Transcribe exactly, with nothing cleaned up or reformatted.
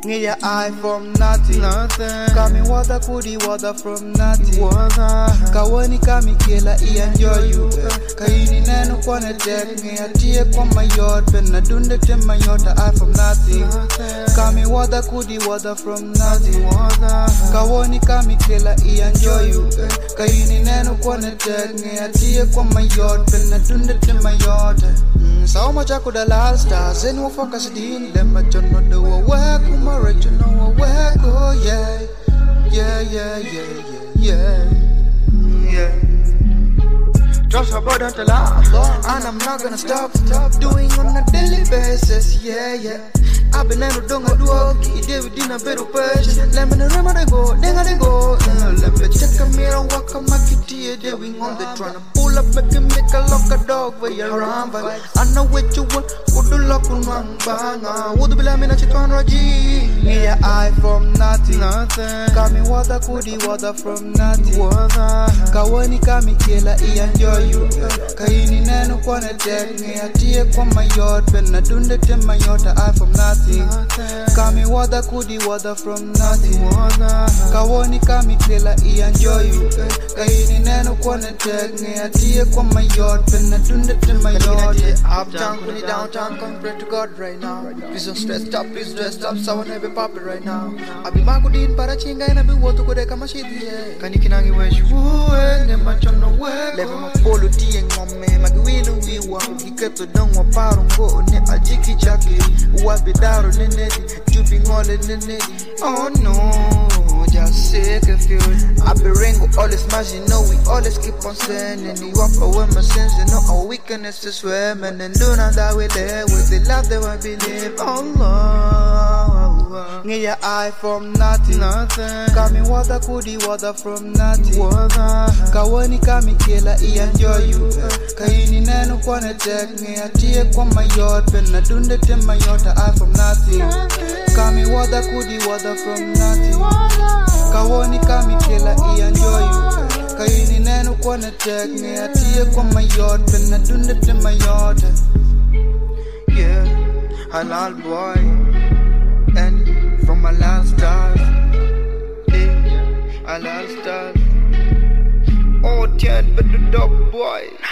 Ngia I from nothing. Nothing. Kami water kudi water from nothing. Water. Kawani kami kila I enjoy you. Kaini nenu kwa netek. Ngia tie kwa mayot. Pena dunde te mayota I from nothing. Kami water kudi water from nothing. Water. Kawani kami kila I enjoy you. Kaini nenu kwa netek. Ngia tie kwa mayot. Pena dunde te mayota. Sao machaku da lal stars. Zenu focus din. Lema chono do a work. Kumare chono a work. Oh yeah. Yeah, yeah, yeah, yeah, yeah, yeah. Trust her burden to love, and I'm not gonna stop, stop doing on a daily basis, yeah, yeah. I've been able to do a dog, it did within a better page. Let me remember they go, then I go. Let me check a mirror, walk a market here, doing on the trying to pull up, make him make a lock a dog where you're around. But I know what you want, would do lock on one bang, would be like me, not you on Raji. Yeah, I from nothing, nothing. Kami water kudi water from nothing. Water. Kawani kami kila I enjoy you. Kaini nenu kwa netek. Ngia tie kwa mayot. Pena dunde te mayota I from nothing. Kami water kudi water from nothing. Kawani kami kila I enjoy you. Kaini nenu kwa netek. Ngia tie kwa mayot. Pena dunde te mayota. Uptown, put it downtown, come pray to God right now. Please don't stress up, please dress up, so I wanna be poppin' right now. I be makudin para chinga and I be water kode kama shidi yeah. Kanikinangi wesh wuwe, ne machono we. Leve mapolo tiye ngome, magiwinu wiwa. Kiketo dongwa paro ngo, ne ajiki chaki. Uwapi daro ne nedi, jubi ngole ne nedi. Oh no, just sick and feel. I be ringo, always smash, you know we always keep on sending. You walk away my sins, you know our weakness to swim. And then do not that we live with the love that we believe. Oh Lord. Ngia I from nothing, nothing. Kami water kudi water from nothing. Water. Kawani kami kila I enjoy you. Kaini nenu kwa netek. Ngia tie kwa mayot. Pena dunde te mayota I from nothing. Kami water kudi water from nothing. Kawani kami kila I enjoy you. Kaini nenu kwa netek. Ngia tie kwa mayot. Pena dunde te mayota. Yeah, halal boy. And from my last stars, yeah, halal stars. Oh, ten, but the dog boy.